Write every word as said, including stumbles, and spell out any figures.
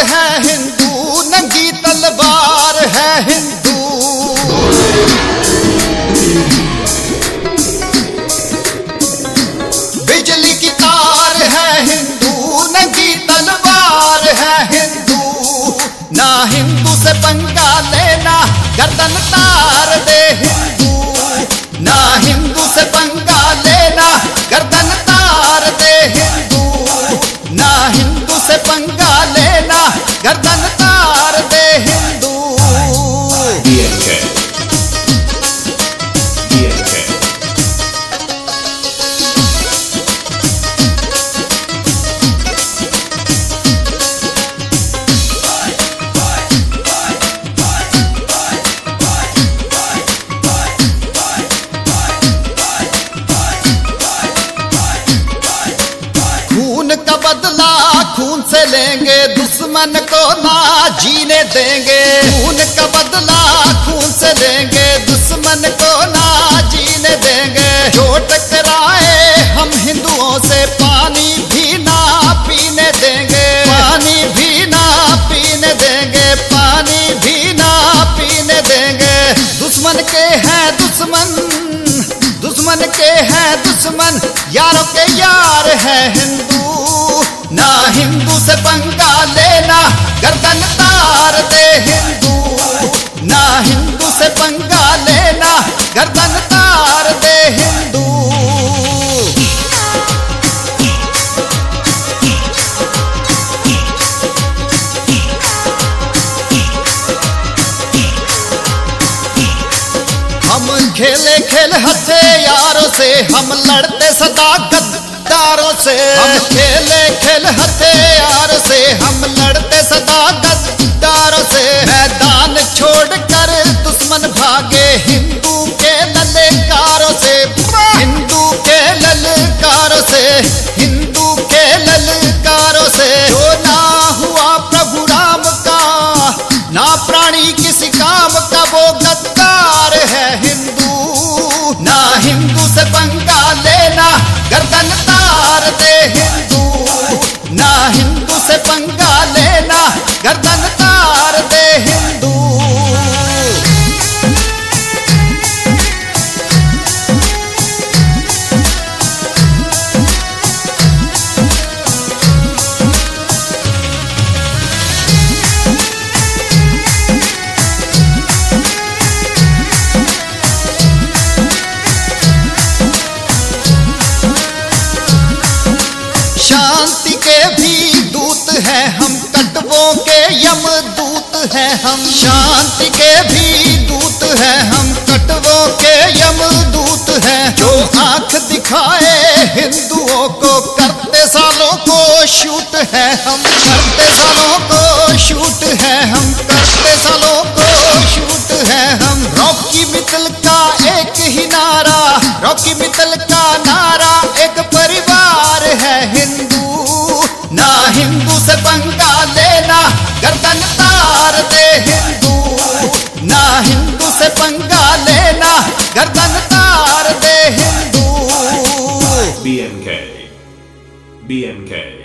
है हिंदू, नंगी तलवार है हिंदू। बिजली की तार है हिंदू, नंगी तलवार है हिंदू। ना हिंदू से पंगा लेना, गर्दन तार दे हिंदू। ना हिंदू से पंगा लेना, गर्दन तार दे हिंदू। ना हिंदू से पंगा लेना, गर्दन तार दे Hindu. B M K B M K खून का बदला खून से लेंगे, दुश्मन को ना जीने देंगे। खून का बदला खून से लेंगे, दुश्मन को ना जीने देंगे। जो टकराए हम हिंदुओं से, पानी भी ना पीने देंगे। पानी भी ना पीने देंगे, पानी भी ना पीने देंगे। दुश्मन के हैं दुश्मन, दुश्मन के हैं दुश्मन, यारों के यार है हिंदू। ना हिंदू से पंगा लेना, गर्दन तार दे हिंदू। ना हिंदू से पंगा लेना, गर्दन तार दे हिंदू। हम खेले खेल हथियारों से, हम लड़ते सदा गद्दारों से। हम खेले खेल हथियारों से, हम लड़ते सदा गद्दारों से। मैदान छोड़कर दुश्मन भागे, हिंदू के ललकारों से। हिंदू के ललकारों से, हिंदू के ललकारों से। जो ना हुआ प्रभु राम का, ना प्राणी किसी काम का, वो गद्दार है हिंदू। ना हिंदू से पंगा लेना, गर्दन तार दे हिंदू। ना हिंदू से पंगा लेना, गर्दन तार दे हिंदू। शांति के भी दूत हैं हम, कटवों के यमदूत हैं हम। शांति के भी दूत हैं हम, कटवों के यमदूत हैं। जो आंख दिखाए हिंदुओं को, करते सालों को शूट है हम। करते सालों को शूट है हम, करते सालों को शूट है हम। रॉकी मित्तल का एक ही नारा, रॉकी मित्तल का नारा, एक परिवार है हिंदू। ना हिंदू से पंगा लेना, गर्दन तार दे हिंदू। ना हिंदू से पंगा लेना, गर्दन तार दे Hindu. B M K B M K